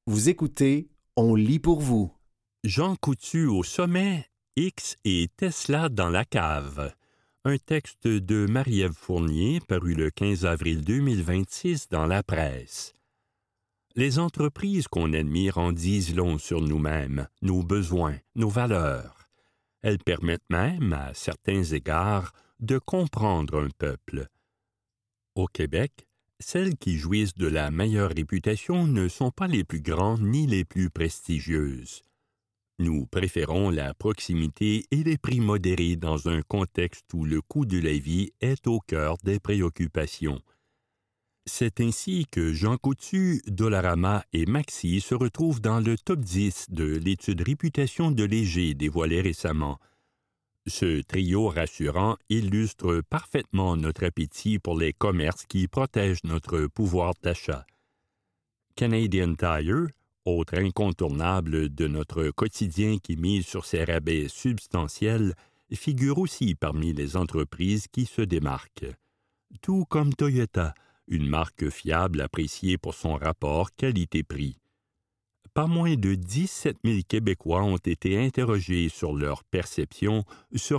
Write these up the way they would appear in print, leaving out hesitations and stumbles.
Vous écoutez, on lit pour vous. Jean Coutu au sommet, X et Tesla dans la cave. Un texte de Marie-Ève Fournier paru le 15 avril 2026 dans la presse. Les entreprises qu'on admire en disent long sur nous-mêmes, nos besoins, nos valeurs. Elles permettent même, à certains égards, de comprendre un peuple. Au Québec, celles qui jouissent de la meilleure réputation ne sont pas les plus grandes ni les plus prestigieuses. Nous préférons la proximité et les prix modérés dans un contexte où le coût de la vie est au cœur des préoccupations. C'est ainsi que Jean Coutu, Dollarama et Maxi se retrouvent dans le top 10 de l'étude Réputation de Léger dévoilée récemment. Ce trio rassurant illustre parfaitement notre appétit pour les commerces qui protègent notre pouvoir d'achat. Canadian Tire, autre incontournable de notre quotidien qui mise sur ses rabais substantiels, figure aussi parmi les entreprises qui se démarquent. Tout comme Toyota, une marque fiable appréciée pour son rapport qualité-prix. Pas moins de 17 000 Québécois ont été interrogés sur leur perception sur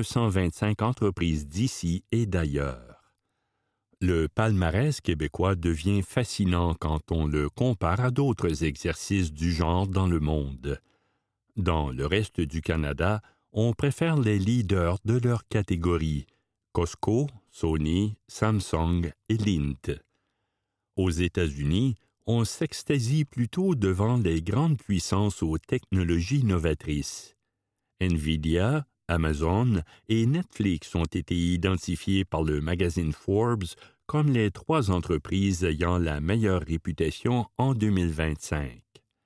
425 entreprises d'ici et d'ailleurs. Le palmarès québécois devient fascinant quand on le compare à d'autres exercices du genre dans le monde. Dans le reste du Canada, on préfère les leaders de leur catégorie, Costco, Sony, Samsung et Lindt. Aux États-Unis, on s'extasie plutôt devant les grandes puissances aux technologies novatrices. Nvidia, Amazon et Netflix ont été identifiés par le magazine Forbes comme les 3 entreprises ayant la meilleure réputation en 2025.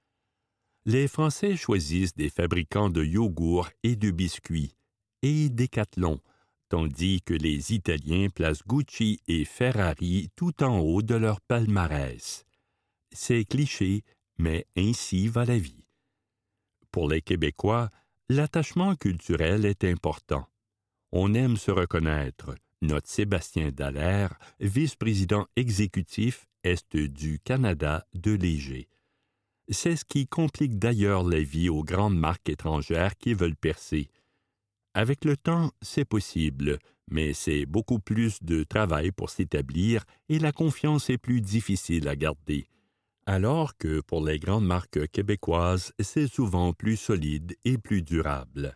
Les Français choisissent des fabricants de yogourts et de biscuits, et Decathlon, tandis que les Italiens placent Gucci et Ferrari tout en haut de leur palmarès. C'est cliché, mais ainsi va la vie. Pour les Québécois, l'attachement culturel est important. On aime se reconnaître, note Sébastien Dallaire, vice-président exécutif Est du Canada de Léger. C'est ce qui complique d'ailleurs la vie aux grandes marques étrangères qui veulent percer. Avec le temps, c'est possible, mais c'est beaucoup plus de travail pour s'établir et la confiance est plus difficile à garder. Alors que pour les grandes marques québécoises, c'est souvent plus solide et plus durable.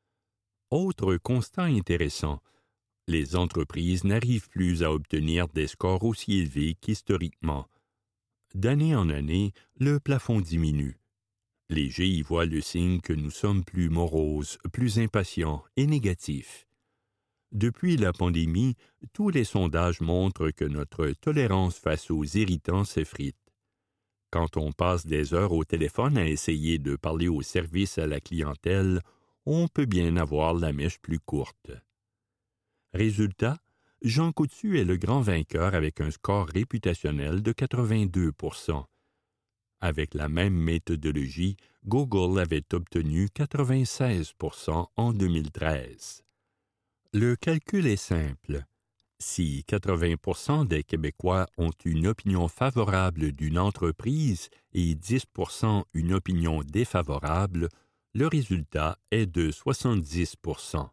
Autre constat intéressant, les entreprises n'arrivent plus à obtenir des scores aussi élevés qu'historiquement. D'année en année, le plafond diminue. Léger y voit le signe que nous sommes plus moroses, plus impatients et négatifs. Depuis la pandémie, tous les sondages montrent que notre tolérance face aux irritants s'effrite. Quand on passe des heures au téléphone à essayer de parler au service à la clientèle, on peut bien avoir la mèche plus courte. Résultat, Jean Coutu est le grand vainqueur avec un score réputationnel de 82 %. Avec la même méthodologie, Google avait obtenu 96 % en 2013. Le calcul est simple. Si 80 % des Québécois ont une opinion favorable d'une entreprise et 10 % une opinion défavorable, le résultat est de 70 %.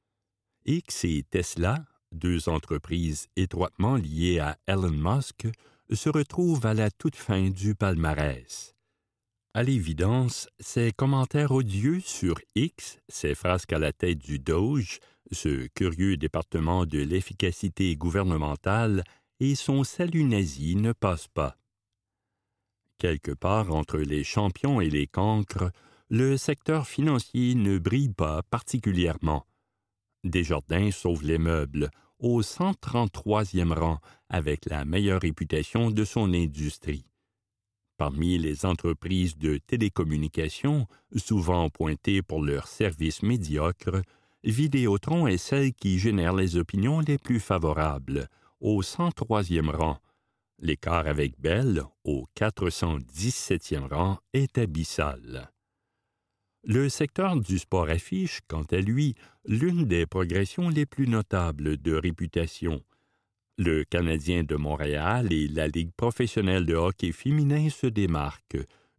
X et Tesla, 2 entreprises étroitement liées à Elon Musk, se retrouvent à la toute fin du palmarès. À l'évidence, ces commentaires odieux sur X, ces frasques à la tête du Doge, ce curieux département de l'efficacité gouvernementale, et son salut nazi ne passent pas. Quelque part entre les champions et les cancres, le secteur financier ne brille pas particulièrement. Desjardins sauve les meubles, au 133e rang, avec la meilleure réputation de son industrie. Parmi les entreprises de télécommunications, souvent pointées pour leurs services médiocres, Vidéotron est celle qui génère les opinions les plus favorables, au 103e rang. L'écart avec Bell, au 417e rang, est abyssal. Le secteur du sport affiche, quant à lui, l'une des progressions les plus notables de réputation. Le Canadien de Montréal et la Ligue professionnelle de hockey féminin se démarquent,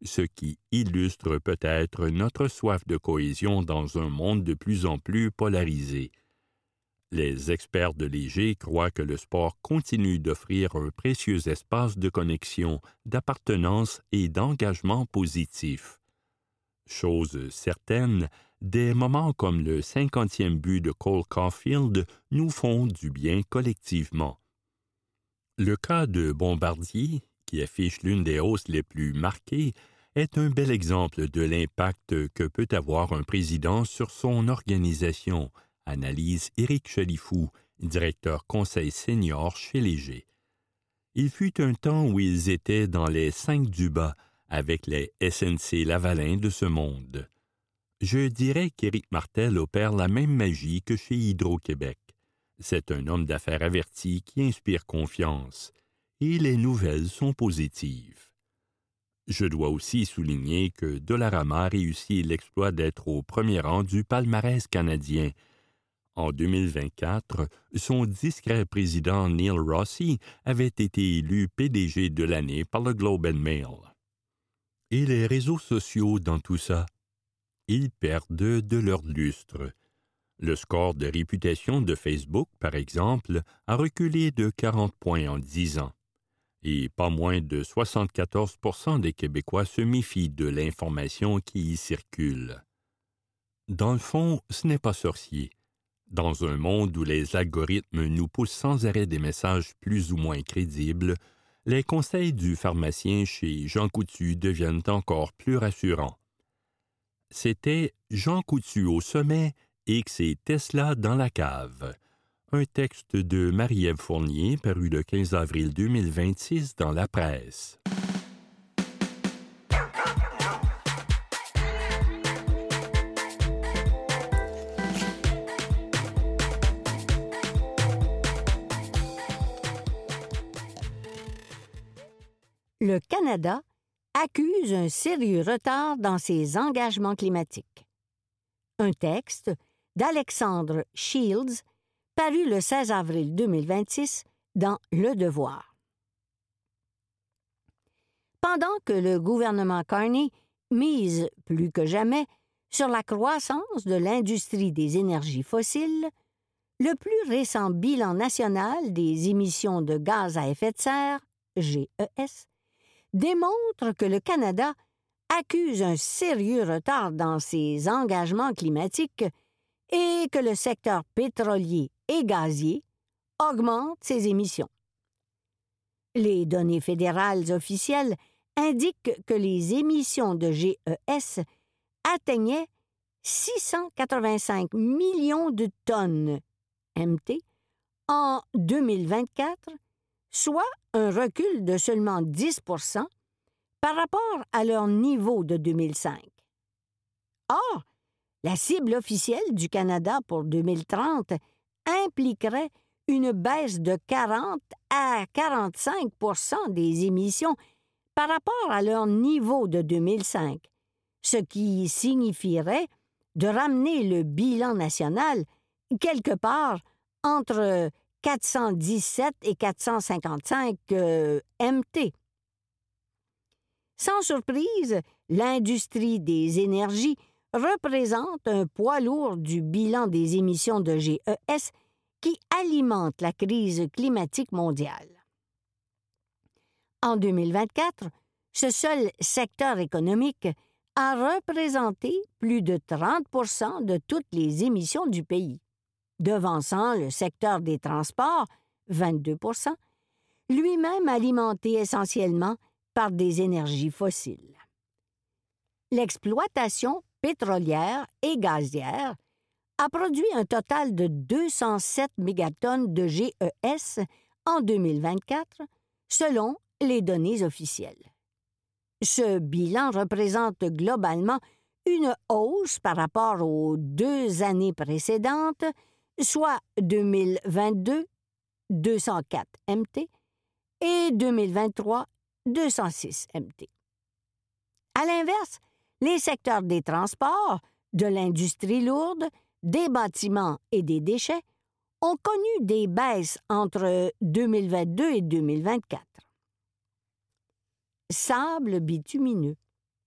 ce qui illustre peut-être notre soif de cohésion dans un monde de plus en plus polarisé. Les experts de Léger croient que le sport continue d'offrir un précieux espace de connexion, d'appartenance et d'engagement positif. Chose certaine, des moments comme le 50e but de Cole Caulfield nous font du bien collectivement. Le cas de Bombardier, qui affiche l'une des hausses les plus marquées, est un bel exemple de l'impact que peut avoir un président sur son organisation, analyse Éric Chalifou, directeur conseil senior chez Léger. Il fut un temps où ils étaient dans les 5 du bas, avec les SNC Lavalin de ce monde. Je dirais qu'Éric Martel opère la même magie que chez Hydro-Québec. C'est un homme d'affaires averti qui inspire confiance, et les nouvelles sont positives. Je dois aussi souligner que Dollarama a réussi l'exploit d'être au premier rang du palmarès canadien. En 2024, son discret président Neil Rossi avait été élu PDG de l'année par le Globe and Mail. Et les réseaux sociaux dans tout ça? Ils perdent de leur lustre. Le score de réputation de Facebook, par exemple, a reculé de 40 points en 10 ans. Et pas moins de 74% des Québécois se méfient de l'information qui y circule. Dans le fond, ce n'est pas sorcier. Dans un monde où les algorithmes nous poussent sans arrêt des messages plus ou moins crédibles, les conseils du pharmacien chez Jean Coutu deviennent encore plus rassurants. C'était Jean Coutu au sommet, X et Tesla dans la cave. Un texte de Marie-Ève Fournier paru le 15 avril 2026 dans la presse. Le Canada accuse un sérieux retard dans ses engagements climatiques. Un texte d'Alexandre Shields, paru le 16 avril 2026 dans Le Devoir. Pendant que le gouvernement Carney mise plus que jamais sur la croissance de l'industrie des énergies fossiles, le plus récent bilan national des émissions de gaz à effet de serre, GES, démontre que le Canada accuse un sérieux retard dans ses engagements climatiques et que le secteur pétrolier et gazier augmente ses émissions. Les données fédérales officielles indiquent que les émissions de GES atteignaient 685 millions de tonnes MT en 2024, soit un recul de seulement 10% par rapport à leur niveau de 2005. Or, la cible officielle du Canada pour 2030 impliquerait une baisse de 40 à 45% des émissions par rapport à leur niveau de 2005, ce qui signifierait de ramener le bilan national quelque part entre 417 et 455 MT. Sans surprise, l'industrie des énergies représente un poids lourd du bilan des émissions de GES qui alimente la crise climatique mondiale. En 2024, ce seul secteur économique a représenté plus de 30% de toutes les émissions du pays, devançant le secteur des transports, 22%, lui-même alimenté essentiellement par des énergies fossiles. L'exploitation pétrolière et gazière a produit un total de 207 mégatonnes de GES en 2024, selon les données officielles. Ce bilan représente globalement une hausse par rapport aux 2 années précédentes, soit 2022, 204 MT, et 2023, 206 MT. À l'inverse, les secteurs des transports, de l'industrie lourde, des bâtiments et des déchets ont connu des baisses entre 2022 et 2024. Sable bitumineux.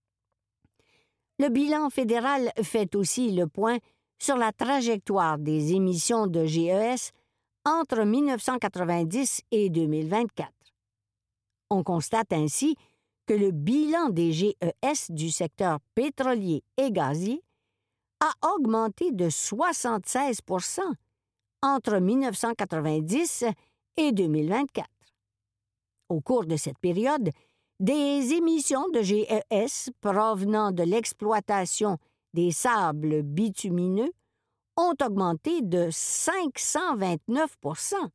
Le bilan fédéral fait aussi le point sur la trajectoire des émissions de GES entre 1990 et 2024. On constate ainsi que le bilan des GES du secteur pétrolier et gazier a augmenté de 76 % entre 1990 et 2024. Au cours de cette période, des émissions de GES provenant de l'exploitation des sables bitumineux ont augmenté de 529 %.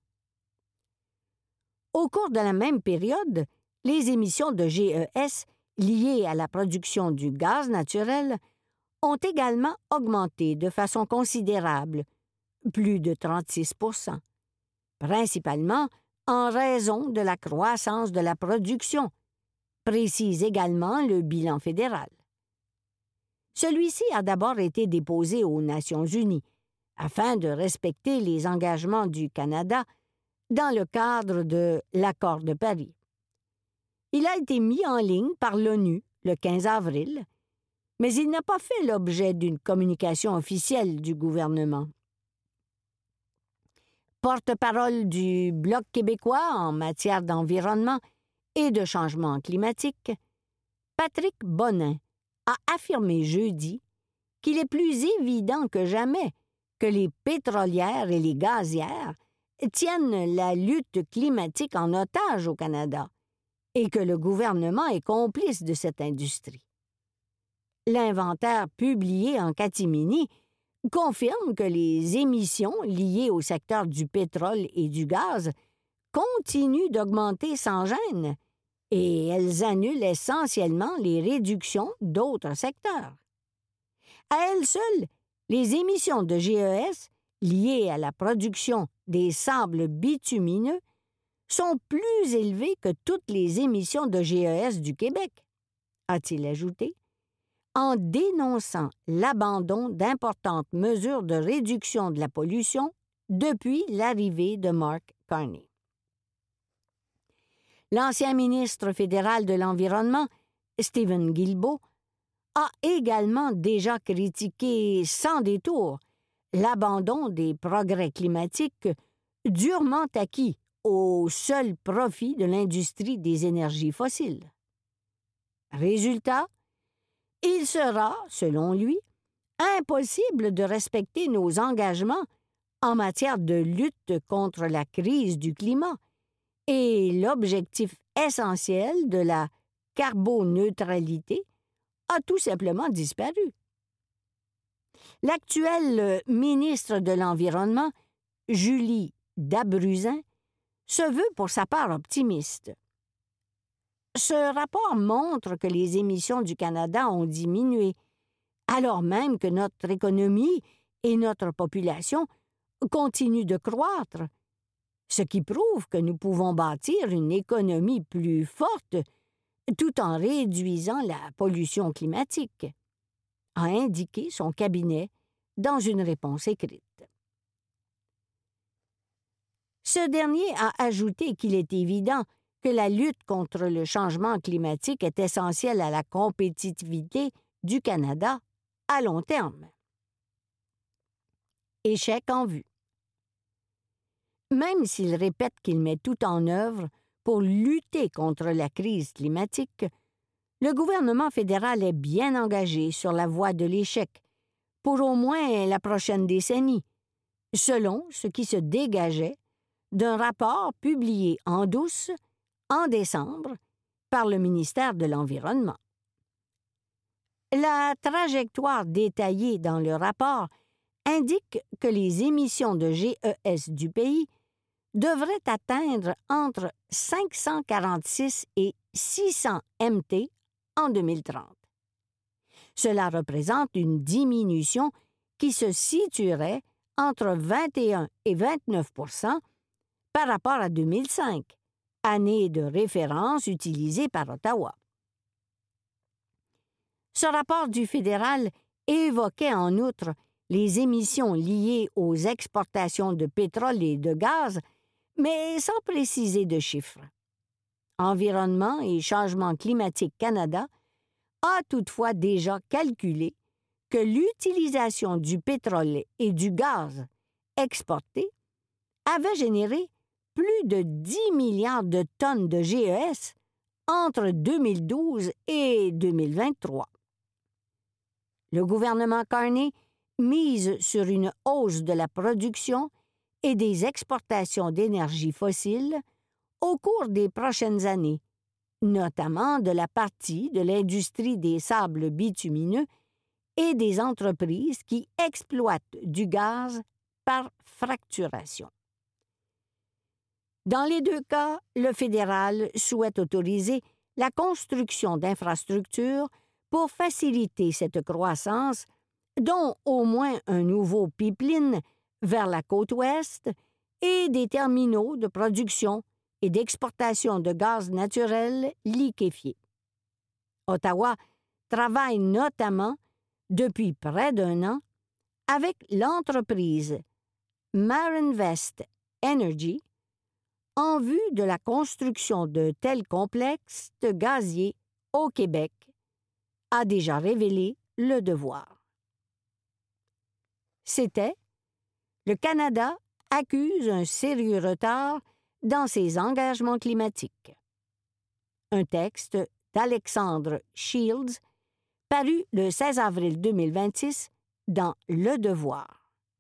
Au cours de la même période, les émissions de GES liées à la production du gaz naturel ont également augmenté de façon considérable, plus de 36 %, principalement en raison de la croissance de la production, précise également le bilan fédéral. Celui-ci a d'abord été déposé aux Nations unies afin de respecter les engagements du Canada dans le cadre de l'Accord de Paris. Il a été mis en ligne par l'ONU le 15 avril, mais il n'a pas fait l'objet d'une communication officielle du gouvernement. Porte-parole du Bloc québécois en matière d'environnement et de changement climatique, Patrick Bonin a affirmé jeudi qu'il est plus évident que jamais que les pétrolières et les gazières tiennent la lutte climatique en otage au Canada et que le gouvernement est complice de cette industrie. L'inventaire publié en catimini confirme que les émissions liées au secteur du pétrole et du gaz continuent d'augmenter sans gêne et elles annulent essentiellement les réductions d'autres secteurs. À elles seules, les émissions de GES liées à la production des sables bitumineux sont plus élevées que toutes les émissions de GES du Québec, a-t-il ajouté, en dénonçant l'abandon d'importantes mesures de réduction de la pollution depuis l'arrivée de Mark Carney. L'ancien ministre fédéral de l'Environnement, Stephen Guilbeault, a également déjà critiqué sans détour l'abandon des progrès climatiques durement acquis au seul profit de l'industrie des énergies fossiles. Résultat, il sera, selon lui, impossible de respecter nos engagements en matière de lutte contre la crise du climat et l'objectif essentiel de la carboneutralité a tout simplement disparu. L'actuelle ministre de l'Environnement, Julie Dabruzin, se veut pour sa part optimiste. Ce rapport montre que les émissions du Canada ont diminué, alors même que notre économie et notre population continuent de croître, ce qui prouve que nous pouvons bâtir une économie plus forte tout en réduisant la pollution climatique, a indiqué son cabinet dans une réponse écrite. Ce dernier a ajouté qu'il est évident que la lutte contre le changement climatique est essentielle à la compétitivité du Canada à long terme. Échec en vue. Même s'il répète qu'il met tout en œuvre pour lutter contre la crise climatique, le gouvernement fédéral est bien engagé sur la voie de l'échec pour au moins la prochaine décennie, selon ce qui se dégageait d'un rapport publié en douce en décembre par le ministère de l'Environnement. La trajectoire détaillée dans le rapport indique que les émissions de GES du pays devraient atteindre entre 546 et 600 MT en 2030. Cela représente une diminution qui se situerait entre 21 et 29 % par rapport à 2005, année de référence utilisée par Ottawa. Ce rapport du fédéral évoquait en outre les émissions liées aux exportations de pétrole et de gaz, mais sans préciser de chiffres. Environnement et Changement climatique Canada a toutefois déjà calculé que l'utilisation du pétrole et du gaz exportés avait généré plus de 10 milliards de tonnes de GES entre 2012 et 2023. Le gouvernement Carney mise sur une hausse de la production et des exportations d'énergie fossile au cours des prochaines années, notamment de la partie de l'industrie des sables bitumineux et des entreprises qui exploitent du gaz par fracturation. Dans les deux cas, le fédéral souhaite autoriser la construction d'infrastructures pour faciliter cette croissance, dont au moins un nouveau pipeline vers la côte ouest et des terminaux de production et d'exportation de gaz naturel liquéfié. Ottawa travaille notamment depuis près d'un an avec l'entreprise Marinvest Energy en vue de la construction de tels complexes gaziers au Québec, a déjà révélé Le Devoir. C'était « Le Canada accuse un sérieux retard dans ses engagements climatiques ». Un texte d'Alexandre Shields, paru le 16 avril 2026 dans Le Devoir.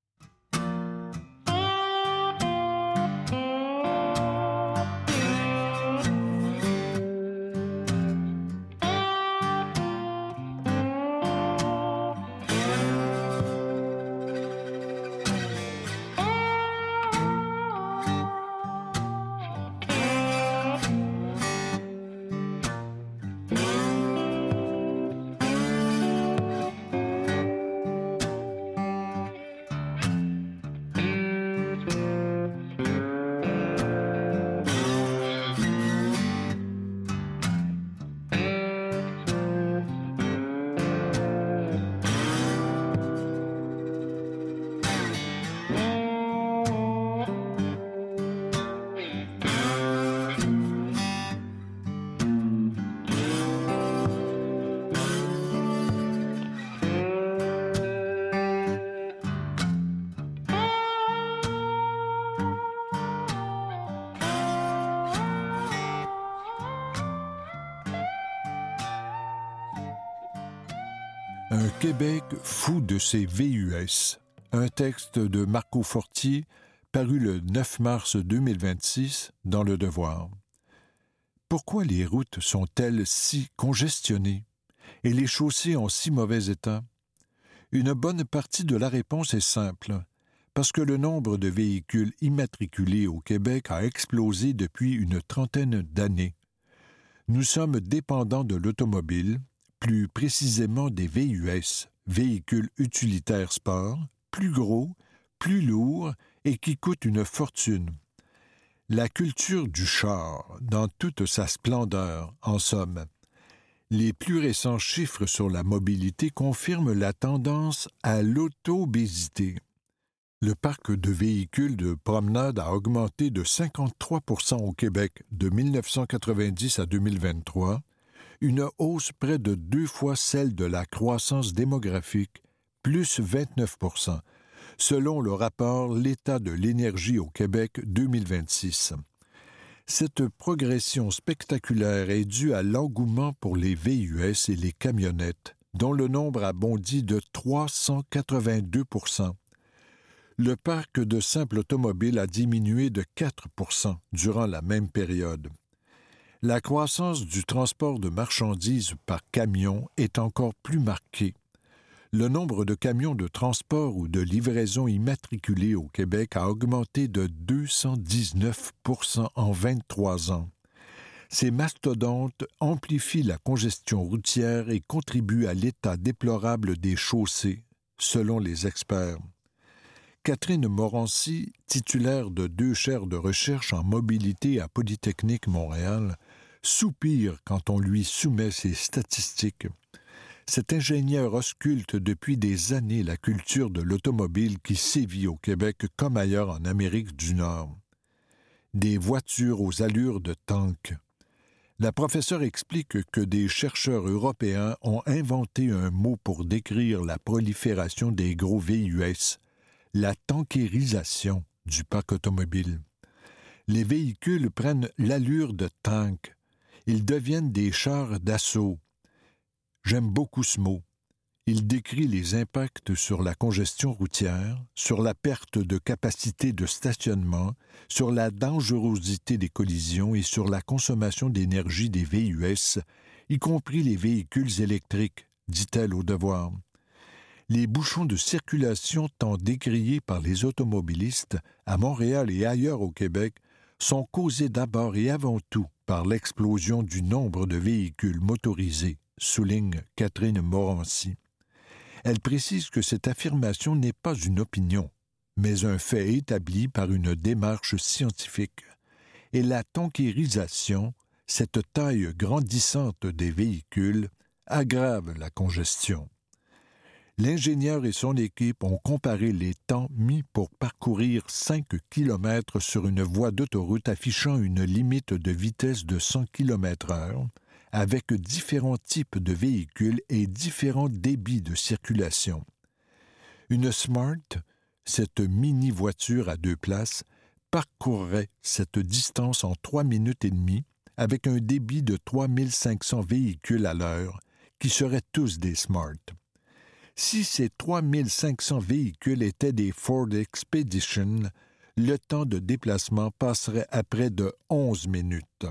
Un Québec fou de ses VUS. Un texte de Marco Fortier, paru le 9 mars 2026 dans Le Devoir. Pourquoi les routes sont-elles si congestionnées et les chaussées en si mauvais état? Une bonne partie de la réponse est simple, parce que le nombre de véhicules immatriculés au Québec a explosé depuis une trentaine d'années. Nous sommes dépendants de l'automobile, plus précisément des VUS, véhicules utilitaires sport, plus gros, plus lourds et qui coûtent une fortune. La culture du char, dans toute sa splendeur, en somme. Les plus récents chiffres sur la mobilité confirment la tendance à l'auto-obésité. Le parc de véhicules de promenade a augmenté de 53% au Québec de 1990 à 2023, une hausse près de 2 fois celle de la croissance démographique, plus 29%, selon le rapport L'État de l'énergie au Québec 2026. Cette progression spectaculaire est due à l'engouement pour les VUS et les camionnettes, dont le nombre a bondi de 382%. Le parc de simples automobiles a diminué de 4% durant la même période. La croissance du transport de marchandises par camion est encore plus marquée. Le nombre de camions de transport ou de livraison immatriculés au Québec a augmenté de 219% en 23 ans. Ces mastodontes amplifient la congestion routière et contribuent à l'état déplorable des chaussées, selon les experts. Catherine Morancy, titulaire de 2 chaires de recherche en mobilité à Polytechnique Montréal, soupire quand on lui soumet ces statistiques. Cet ingénieur ausculte depuis des années la culture de l'automobile qui sévit au Québec comme ailleurs en Amérique du Nord. Des voitures aux allures de tanks. La professeure explique que des chercheurs européens ont inventé un mot pour décrire la prolifération des gros VUS, la tankérisation du parc automobile. Les véhicules prennent l'allure de tanks. Ils deviennent des chars d'assaut. J'aime beaucoup ce mot. Il décrit les impacts sur la congestion routière, sur la perte de capacité de stationnement, sur la dangerosité des collisions et sur la consommation d'énergie des VUS, y compris les véhicules électriques, dit-elle au Devoir. Les bouchons de circulation tant décriés par les automobilistes à Montréal et ailleurs au Québec sont causés d'abord et avant tout par l'explosion du nombre de véhicules motorisés, souligne Catherine Morancy. Elle précise que cette affirmation n'est pas une opinion, mais un fait établi par une démarche scientifique. Et la tankérisation, cette taille grandissante des véhicules, aggrave la congestion. L'ingénieur et son équipe ont comparé les temps mis pour parcourir 5 km sur une voie d'autoroute affichant une limite de vitesse de 100 km/h avec différents types de véhicules et différents débits de circulation. Une Smart, cette mini-voiture à 2 places, parcourrait cette distance en 3 minutes et demie avec un débit de 3500 véhicules à l'heure, qui seraient tous des Smart. Si ces 3500 véhicules étaient des Ford Expedition, le temps de déplacement passerait à près de 11 minutes.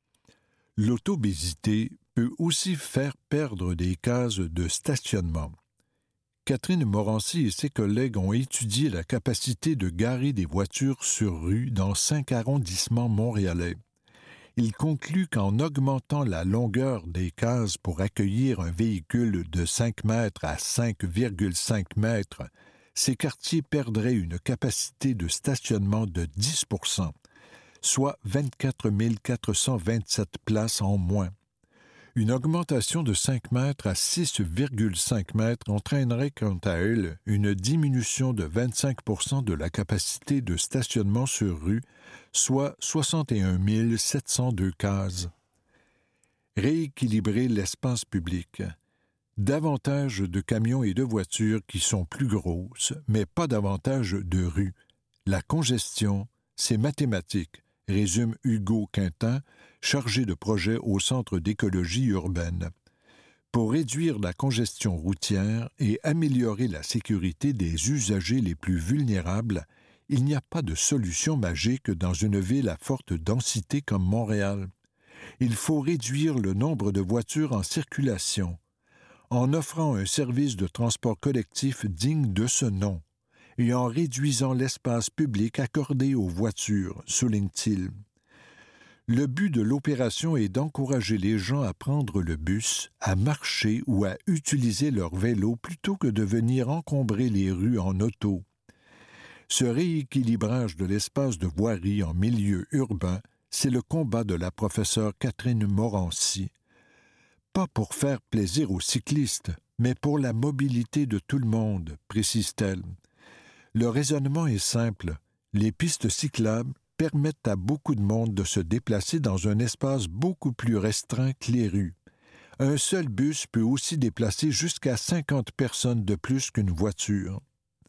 L'autobésité peut aussi faire perdre des cases de stationnement. Catherine Morancy et ses collègues ont étudié la capacité de garer des voitures sur rue dans 5 arrondissements montréalais. Ils concluent qu'en augmentant la longueur des cases pour accueillir un véhicule de 5 mètres à 5,5 mètres, ces quartiers perdraient une capacité de stationnement de 10 %, soit 24 427 places en moins. Une augmentation de 5 mètres à 6,5 mètres entraînerait quant à elle une diminution de 25 % de la capacité de stationnement sur rue, soit 61 702 cases. Rééquilibrer l'espace public. Davantage de camions et de voitures qui sont plus grosses, mais pas davantage de rues. La congestion, c'est mathématique, résume Hugo Quintin, chargé de projet au Centre d'écologie urbaine. Pour réduire la congestion routière et améliorer la sécurité des usagers les plus vulnérables, il n'y a pas de solution magique dans une ville à forte densité comme Montréal. Il faut réduire le nombre de voitures en circulation, en offrant un service de transport collectif digne de ce nom et en réduisant l'espace public accordé aux voitures, souligne-t-il. Le but de l'opération est d'encourager les gens à prendre le bus, à marcher ou à utiliser leur vélo plutôt que de venir encombrer les rues en auto. Ce rééquilibrage de l'espace de voirie en milieu urbain, c'est le combat de la professeure Catherine Morancy. Pas pour faire plaisir aux cyclistes, mais pour la mobilité de tout le monde, précise-t-elle. Le raisonnement est simple. Les pistes cyclables permettent à beaucoup de monde de se déplacer dans un espace beaucoup plus restreint que les rues. Un seul bus peut aussi déplacer jusqu'à 50 personnes de plus qu'une voiture.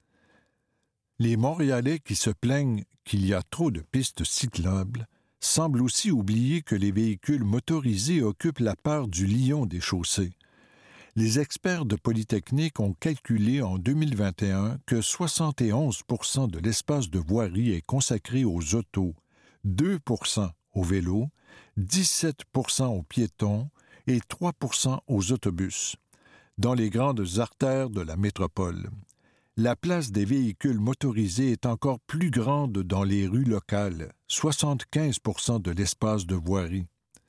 Les Montréalais qui se plaignent qu'il y a trop de pistes cyclables semblent aussi oublier que les véhicules motorisés occupent la part du lion des chaussées. Les experts de Polytechnique ont calculé en 2021 que 71 % de l'espace de voirie est consacré aux autos, 2 % aux vélos, 17 % aux piétons et 3 % aux autobus, dans les grandes artères de la métropole. La place des véhicules motorisés est encore plus grande dans les rues locales, 75 % de l'espace de voirie.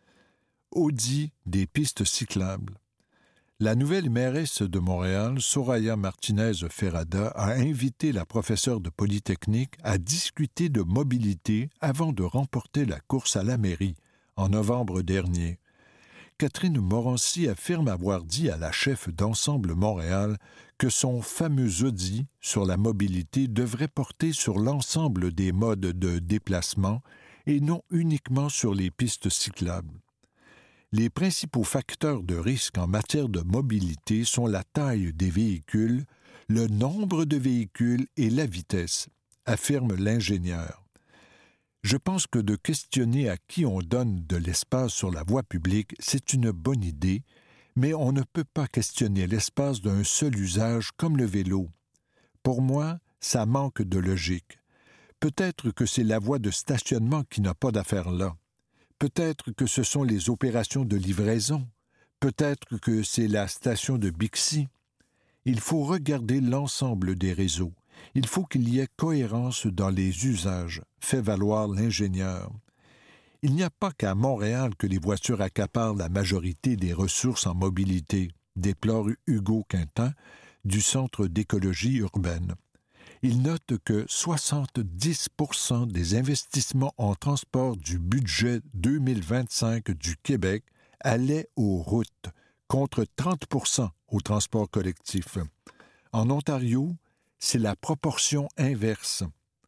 Audit des pistes cyclables. La nouvelle mairesse de Montréal, Soraya Martinez-Ferrada, a invité la professeure de Polytechnique à discuter de mobilité avant de remporter la course à la mairie, en novembre dernier. Catherine Morancy affirme avoir dit à la chef d'Ensemble Montréal que son fameux audit sur la mobilité devrait porter sur l'ensemble des modes de déplacement et non uniquement sur les pistes cyclables. Les principaux facteurs de risque en matière de mobilité sont la taille des véhicules, le nombre de véhicules et la vitesse, affirme l'ingénieur. Je pense que de questionner à qui on donne de l'espace sur la voie publique, c'est une bonne idée, mais on ne peut pas questionner l'espace d'un seul usage comme le vélo. Pour moi, ça manque de logique. Peut-être que c'est la voie de stationnement qui n'a pas d'affaire là. Peut-être que ce sont les opérations de livraison. Peut-être que c'est la station de Bixi. Il faut regarder l'ensemble des réseaux. Il faut qu'il y ait cohérence dans les usages, fait valoir l'ingénieur. Il n'y a pas qu'à Montréal que les voitures accaparent la majorité des ressources en mobilité, déplore Hugo Quintin du Centre d'écologie urbaine. Il note que 70% des investissements en transport du budget 2025 du Québec allaient aux routes, contre 30% au transport collectif. En Ontario, c'est la proportion inverse.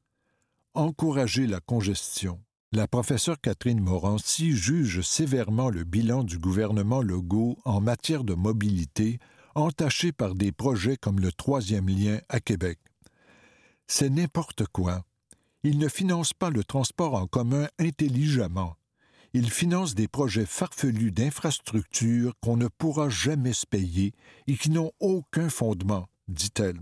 Encourager la congestion. La professeure Catherine Morancy juge sévèrement le bilan du gouvernement Legault en matière de mobilité, entaché par des projets comme le 3e lien à Québec. C'est n'importe quoi. Il ne finance pas le transport en commun intelligemment. Il finance des projets farfelus d'infrastructures qu'on ne pourra jamais se payer et qui n'ont aucun fondement, dit-elle.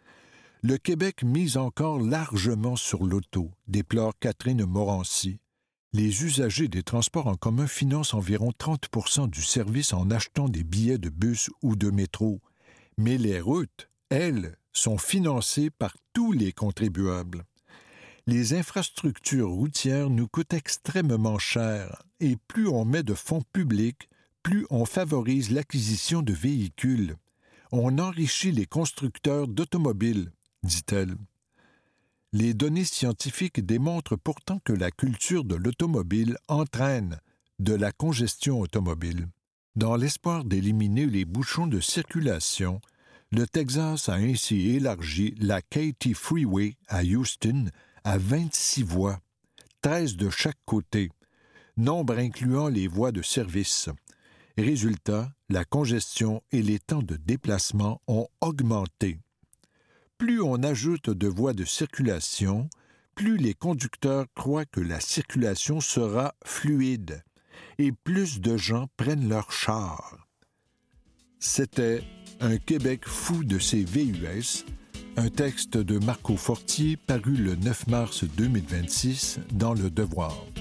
Le Québec mise encore largement sur l'auto, déplore Catherine Morancy. Les usagers des transports en commun financent environ 30% du service en achetant des billets de bus ou de métro. Mais les routes, elles, sont financées par tous les contribuables. Les infrastructures routières nous coûtent extrêmement cher et plus on met de fonds publics, plus on favorise l'acquisition de véhicules. On enrichit les constructeurs d'automobiles, dit-elle. Les données scientifiques démontrent pourtant que la culture de l'automobile entraîne de la congestion automobile. Dans l'espoir d'éliminer les bouchons de circulation, le Texas a ainsi élargi la Katy Freeway à Houston à 26 voies, 13 de chaque côté, nombre incluant les voies de service. Résultat, la congestion et les temps de déplacement ont augmenté. Plus on ajoute de voies de circulation, plus les conducteurs croient que la circulation sera fluide et plus de gens prennent leur char. C'était Un Québec fou de ses VUS, un texte de Marco Fortier paru le 9 mars 2026 dans Le Devoir.